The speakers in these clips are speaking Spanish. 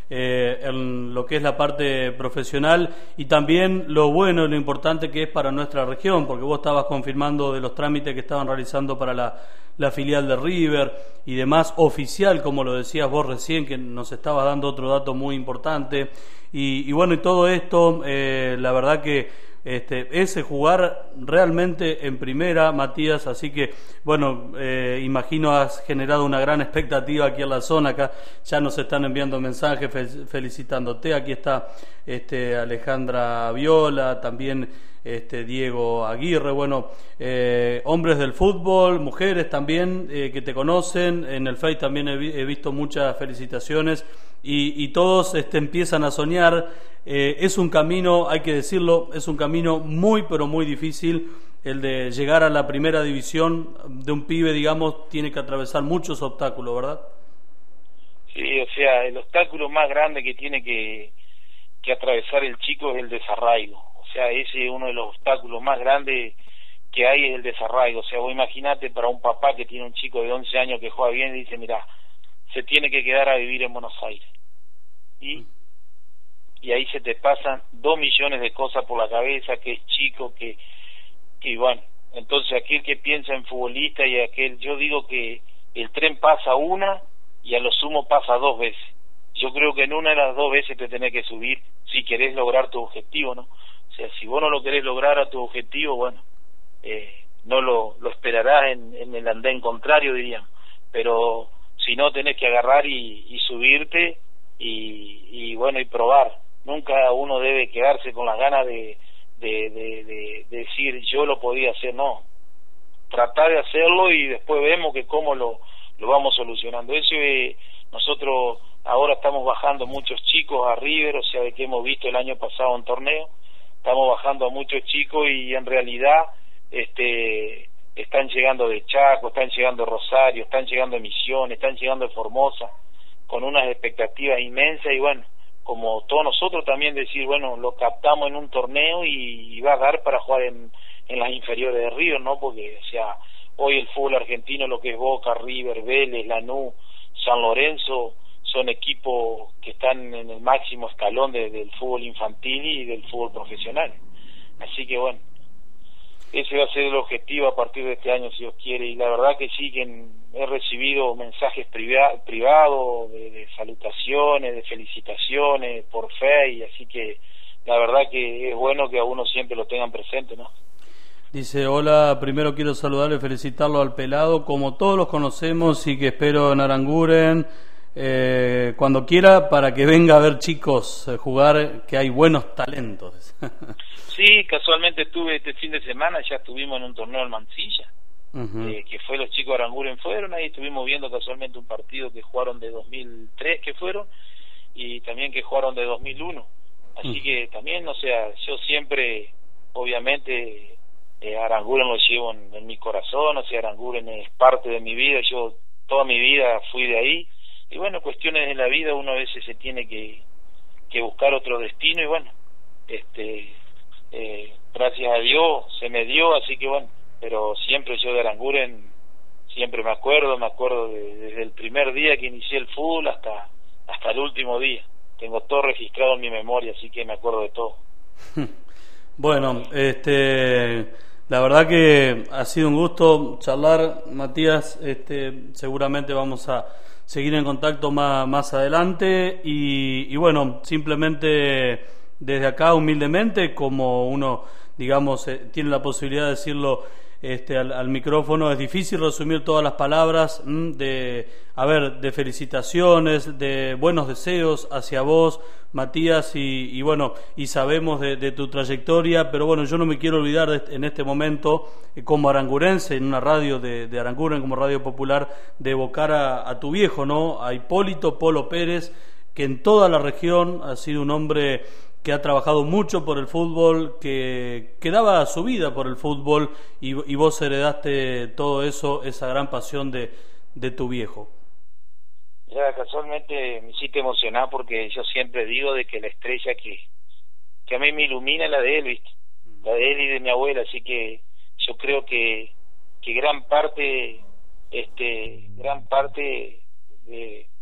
en lo que es la parte profesional y también lo bueno y lo importante que es para nuestra región, porque vos estabas confirmando de los trámites que estaban realizando para la filial de River y demás, oficial, como lo decías vos recién, que nos estabas dando otro dato muy importante. Y bueno, y todo esto, la verdad que ese jugar realmente en primera, Matías, así que bueno, imagino has generado una gran expectativa aquí en la zona. Acá ya nos están enviando mensajes felicitándote. Aquí está Alejandra Viola, también Diego Aguirre, bueno, hombres del fútbol, mujeres también que te conocen, en el Face también he visto muchas felicitaciones y todos empiezan a soñar. Es un camino, hay que decirlo, es un camino muy pero muy difícil el de llegar a la primera división de un pibe, digamos, tiene que atravesar muchos obstáculos, ¿verdad? Sí, o sea, el obstáculo más grande que tiene que atravesar el chico es el desarraigo. O sea, ese es uno de los obstáculos más grandes que hay, es el desarraigo. O sea, vos imaginate para un papá que tiene un chico de 11 años que juega bien y dice, mirá, se tiene que quedar a vivir en Buenos Aires. Y ahí se te pasan 2 millones de cosas por la cabeza, que es chico, que bueno, entonces aquel que piensa en futbolista y aquel, yo digo que el tren pasa una y a lo sumo pasa 2 veces. Yo creo que en una de las 2 veces te tenés que subir si querés lograr tu objetivo, ¿no? O sea, si vos no lo querés lograr a tu objetivo, bueno, no lo esperarás en el andén contrario, diríamos. Pero si no, tenés que agarrar y subirte y bueno, y probar. Nunca uno debe quedarse con las ganas de decir yo lo podía hacer, no. Tratar de hacerlo y después vemos que cómo lo vamos solucionando. Eso nosotros ahora estamos bajando muchos chicos a River, o sea, de que hemos visto el año pasado en torneo, estamos bajando a muchos chicos y en realidad están llegando de Chaco, están llegando de Rosario, están llegando de Misiones, están llegando de Formosa, con unas expectativas inmensas y bueno, como todos nosotros también decir, bueno, lo captamos en un torneo y va a dar para jugar en las inferiores de River, ¿no? Porque, o sea, hoy el fútbol argentino, lo que es Boca, River, Vélez, Lanús, San Lorenzo, son equipos que están en el máximo escalón del fútbol infantil y del fútbol profesional. Así que bueno, ese va a ser el objetivo a partir de este año, si Dios quiere, y la verdad que sí, que he recibido mensajes privados de salutaciones, de felicitaciones por Face, así que la verdad que es bueno que a uno siempre lo tengan presente, ¿no? Dice, hola, primero quiero saludarle y felicitarlo al pelado, como todos los conocemos y que espero en Aranguren cuando quiera para que venga a ver chicos jugar, que hay buenos talentos. Sí, casualmente estuve este fin de semana, ya estuvimos en un torneo en Mansilla, que fue los chicos de Aranguren fueron, ahí estuvimos viendo casualmente un partido que jugaron de 2003 que fueron, y también que jugaron de 2001, así que también, o sea, yo siempre, obviamente, Aranguren lo llevo en mi corazón, o sea, Aranguren es parte de mi vida, yo toda mi vida fui de ahí, y bueno, cuestiones de la vida uno a veces se tiene que buscar otro destino, y bueno, gracias a Dios se me dio, así que bueno, pero siempre yo de Aranguren siempre me acuerdo desde el primer día que inicié el fútbol hasta el último día, tengo todo registrado en mi memoria, así que me acuerdo de todo. Bueno, la verdad que ha sido un gusto charlar, Matías, seguramente vamos a seguir en contacto más adelante y bueno, simplemente desde acá humildemente, como uno, digamos, tiene la posibilidad de decirlo al micrófono, es difícil resumir todas las palabras de felicitaciones, de buenos deseos hacia vos, Matías, y bueno, y sabemos de tu trayectoria, pero bueno, yo no me quiero olvidar en este momento, como arangurense, en una radio de Aranguren, como radio popular, de evocar a tu viejo, ¿no? A Hipólito Polo Pérez, que en toda la región ha sido un hombre que ha trabajado mucho por el fútbol, que daba su vida por el fútbol, y vos heredaste todo eso, esa gran pasión de tu viejo. Ya, casualmente me hiciste emocionar porque yo siempre digo de que la estrella que a mí me ilumina es la de él, ¿viste? La de él y de mi abuela, así que yo creo que gran parte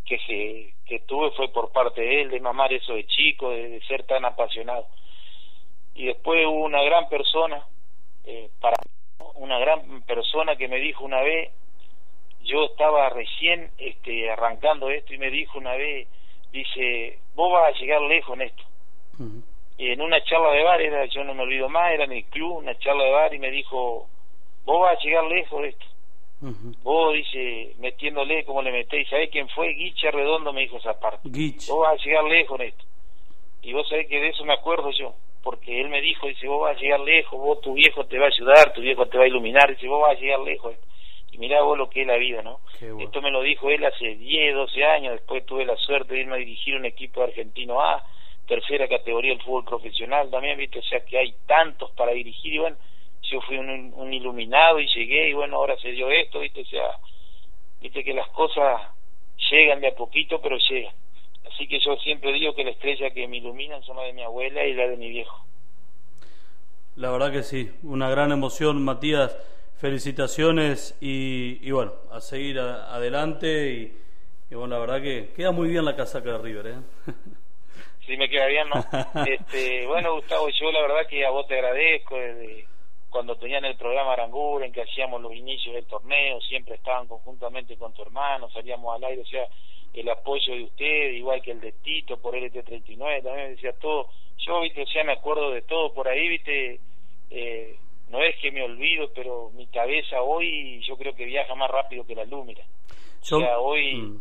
que tuve fue por parte de él, de mamar eso de chico, de ser tan apasionado. Y después hubo una gran persona, una gran persona que me dijo una vez, yo estaba recién arrancando esto, y me dijo una vez, dice, vos vas a llegar lejos en esto. Y en una charla de bar, yo no me olvido más, era en el club, una charla de bar, y me dijo, vos vas a llegar lejos de esto. Vos, dice, metiéndole como le metéis, ¿sabés quién fue? Guiche Redondo me dijo esa parte. Vos vas a llegar lejos en esto. Y vos sabés que de eso me acuerdo yo, porque él me dijo, dice, vos vas a llegar lejos, vos, tu viejo te va a ayudar, tu viejo te va a iluminar, dice, vos vas a llegar lejos. Y mirá vos lo que es la vida, ¿no? Bueno. Esto me lo dijo él hace 10, 12 años, después tuve la suerte de irme a dirigir un equipo de Argentino A, tercera categoría del fútbol profesional también, ¿viste? O sea que hay tantos para dirigir, y bueno, yo fui un iluminado y llegué, y bueno, ahora se dio esto, ¿viste? O sea, viste que las cosas llegan de a poquito, pero llegan. Así que yo siempre digo que la estrella que me iluminan son la de mi abuela y la de mi viejo. La verdad que sí, una gran emoción, Matías, felicitaciones y bueno, a seguir adelante y bueno, la verdad que queda muy bien la casaca de River, ¿eh? Sí, me queda bien, ¿no? Bueno, Gustavo, yo la verdad que a vos te agradezco, desde cuando tenían el programa Aranguren, que hacíamos los inicios del torneo, siempre estaban conjuntamente con tu hermano, salíamos al aire, o sea, el apoyo de ustedes, igual que el de Tito por LT39, también decía todo, yo, viste, o sea, me acuerdo de todo por ahí, viste, no es que me olvido, pero mi cabeza hoy, yo creo que viaja más rápido que la luz, mira. O sea, hoy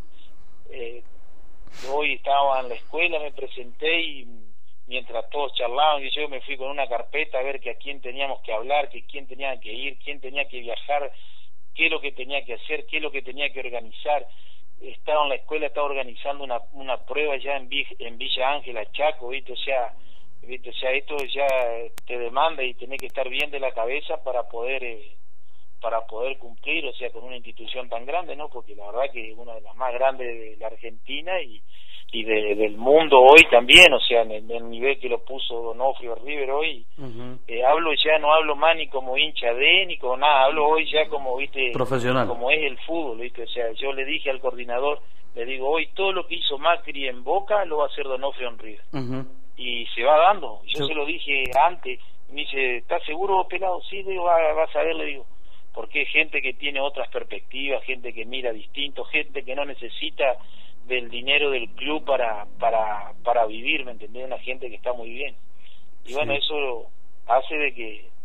estaba en la escuela, me presenté y mientras todos charlaban, y yo me fui con una carpeta a ver que a quién teníamos que hablar, que quién tenía que ir, quién tenía que viajar, qué es lo que tenía que hacer, qué es lo que tenía que organizar. Estaba en la escuela, estaba organizando una prueba ya en Villa Ángela, Chaco, ¿viste? O sea, esto ya te demanda y tenés que estar bien de la cabeza para poder cumplir, o sea, con una institución tan grande, ¿no? Porque la verdad que es una de las más grandes de la Argentina y del mundo hoy también, o sea, en el nivel que lo puso Donofrio River hoy. No hablo más ni como hincha de ni como nada, hablo hoy ya como, viste, profesional, como es el fútbol, viste, o sea, yo le dije al coordinador, le digo, hoy todo lo que hizo Macri en Boca lo va a hacer Donofrio en River. Y se va dando, yo se lo dije antes, me dice, ¿estás seguro vos, pelado? Sí, le digo, vas a ver, le digo, porque hay gente que tiene otras perspectivas, gente que mira distinto, gente que no necesita del dinero del club para vivir, ¿me entendés? Una gente que está muy bien. Y sí. Bueno, eso hace de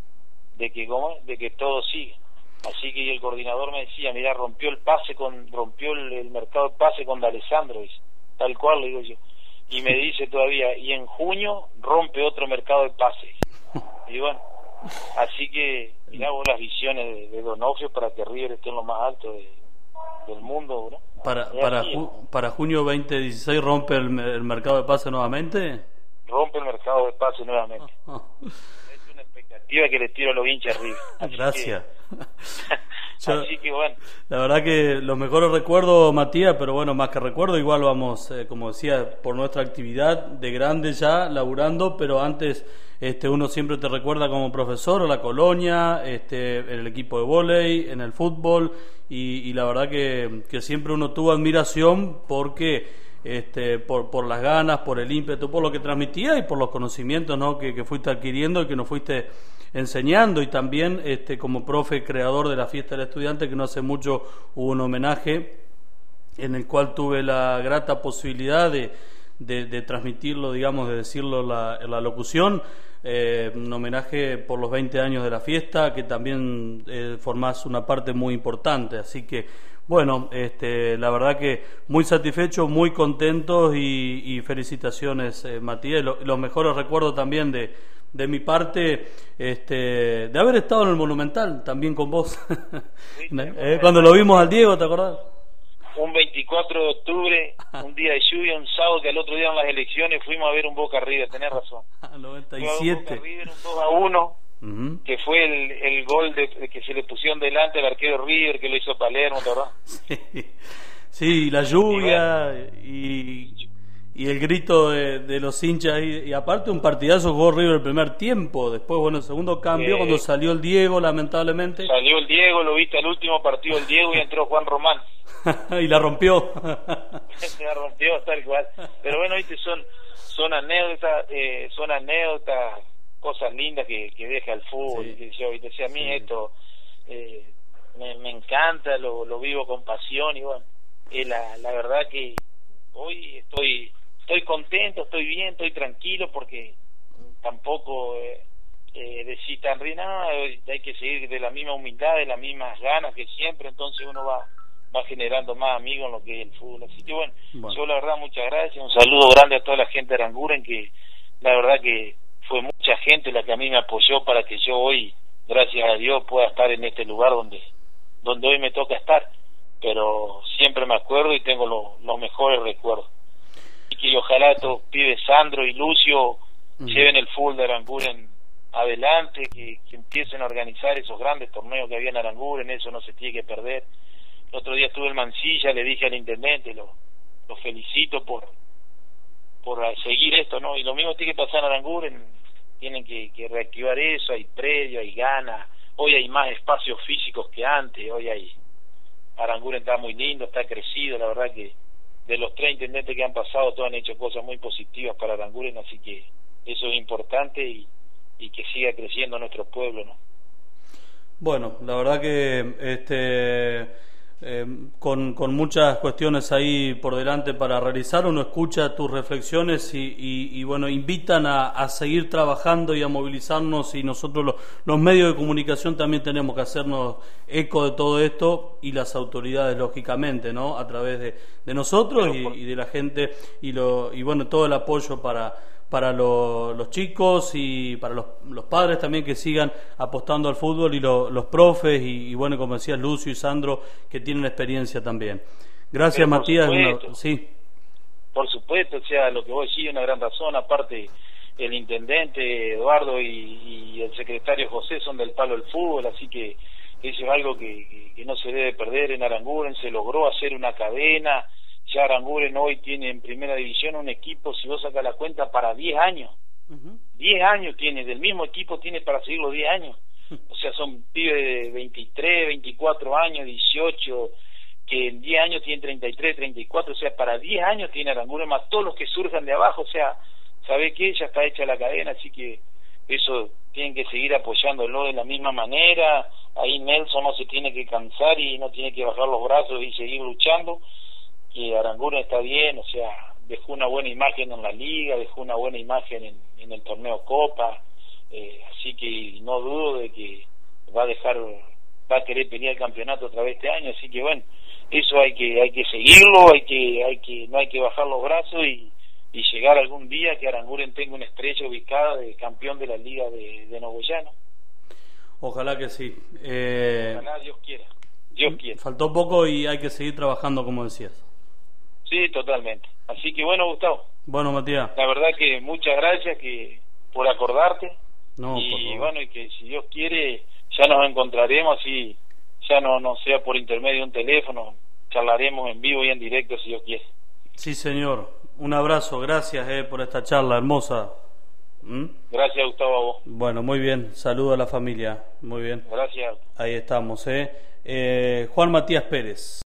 que todo siga. Así que el coordinador me decía, mira, rompió el mercado de pase con D'Alessandro, dice, tal cual, le digo yo. Y me dice todavía, y en junio rompe otro mercado de pase. Y bueno, así que mirá vos las visiones de Donofrio para que River esté en lo más alto del mundo, ¿no? Para junio 2016 rompe el mercado de pase nuevamente. Rompe el mercado de pase nuevamente. Es una expectativa que le tiro a los hinchas River. Gracias. Así que bueno. La verdad que los mejores recuerdos, Matías, pero bueno, más que recuerdo, igual vamos, como decía, por nuestra actividad de grande ya, laburando, pero antes uno siempre te recuerda como profesor, o la colonia, en el equipo de vóley, en el fútbol, y la verdad que siempre uno tuvo admiración porque por las ganas, por el ímpetu, por lo que transmitía y por los conocimientos, ¿no? que fuiste adquiriendo y que nos fuiste enseñando, y también como profe creador de la fiesta del estudiante, que no hace mucho hubo un homenaje en el cual tuve la grata posibilidad de transmitirlo, digamos, de decirlo en la locución, un homenaje por los 20 años de la fiesta, que también formás una parte muy importante, así que bueno, la verdad que muy satisfechos, muy contentos y felicitaciones, Matías, los mejores recuerdos también de mi parte, de haber estado en el Monumental también con vos. Cuando lo vimos al Diego, ¿te acordás? Un 24 de octubre, un día de lluvia, un sábado, que al otro día en las elecciones fuimos a ver un Boca River, tenés razón. 97. Boca River, un 2-1, que fue el gol que se le pusieron delante al arquero River, que lo hizo Palermo, ¿verdad? Sí, la lluvia y y el grito de los hinchas, y aparte un partidazo jugó River el primer tiempo, después bueno, el segundo cambio, cuando salió el Diego, lamentablemente. Salió el Diego, lo viste el último partido del Diego y entró Juan Román. Y la rompió. La rompió tal cual. Pero bueno, viste, son anécdotas, cosas lindas que deja el fútbol. Sí. Que yo, viste, a mí esto me encanta, lo vivo con pasión y bueno, la verdad que hoy estoy contento, estoy bien, estoy tranquilo porque tampoco decís tan bien, hay que seguir de la misma humildad, de las mismas ganas que siempre, entonces uno va generando más amigos en lo que es el fútbol. Así que bueno, yo la verdad muchas gracias, un saludo grande a toda la gente de Aranguren, que la verdad que fue mucha gente la que a mí me apoyó para que yo hoy, gracias a Dios, pueda estar en este lugar donde hoy me toca estar, pero siempre me acuerdo y tengo los mejores recuerdos. Y que ojalá estos pibes Sandro y Lucio lleven el fútbol de Aranguren adelante, que empiecen a organizar esos grandes torneos que había en Aranguren, eso no se tiene que perder. El otro día estuve en Mansilla, le dije al intendente, lo felicito por seguir esto, ¿no? Y lo mismo tiene que pasar en Aranguren, tienen que reactivar eso, hay predio, hay ganas, hoy hay más espacios físicos que antes, Aranguren está muy lindo, está crecido, la verdad que de los 3 intendentes que han pasado, todos han hecho cosas muy positivas para Aranguren, así que eso es importante y que siga creciendo nuestro pueblo, ¿no? Bueno, la verdad que con muchas cuestiones ahí por delante para realizar, uno escucha tus reflexiones y bueno, invitan a seguir trabajando y a movilizarnos, y nosotros los medios de comunicación también tenemos que hacernos eco de todo esto, y las autoridades lógicamente, ¿no? A través de nosotros y de la gente, y bueno, todo el apoyo para los chicos y para los padres también, que sigan apostando al fútbol, y los profes y bueno, como decías, Lucio y Sandro, que tienen experiencia también. Gracias, Matías. Sí. Por supuesto, o sea, lo que vos decís es una gran razón. Aparte, el intendente Eduardo y el secretario José son del palo del fútbol, así que eso es algo que no se debe perder en Aranguren. Se logró hacer una cadena. Ya Aranguren hoy tiene en primera división un equipo, si vos sacas la cuenta, para 10 años. 10 años tiene, del mismo equipo tiene para seguir los 10 años. O sea, son pibes de 23, 24 años, 18, que en 10 años tienen 33, 34, o sea, para 10 años tiene Aranguren, más todos los que surjan de abajo, o sea, ¿sabe qué? Ya está hecha la cadena, así que eso tienen que seguir apoyándolo de la misma manera. Ahí Nelson no se tiene que cansar y no tiene que bajar los brazos y seguir luchando. Que Aranguren está bien, o sea, dejó una buena imagen en la liga, dejó una buena imagen en el torneo Copa, así que no dudo de que va a querer pelear el campeonato otra vez este año, así que bueno, eso hay que seguirlo, no hay que bajar los brazos y llegar algún día que Aranguren tenga una estrella ubicada de campeón de la liga de Nogoyano. Ojalá que sí. Ojalá, Dios quiera. Faltó poco y hay que seguir trabajando, como decías. Sí, totalmente. Así que bueno, Gustavo. Bueno, Matías. La verdad que muchas gracias por acordarte. No, y bueno, y que si Dios quiere ya nos encontraremos, así ya no sea por intermedio de un teléfono, charlaremos en vivo y en directo si Dios quiere. Sí, señor. Un abrazo, gracias por esta charla hermosa. Gracias, Gustavo, a vos. Bueno, muy bien. Saludo a la familia. Muy bien. Gracias. Ahí estamos. Juan Matías Pérez.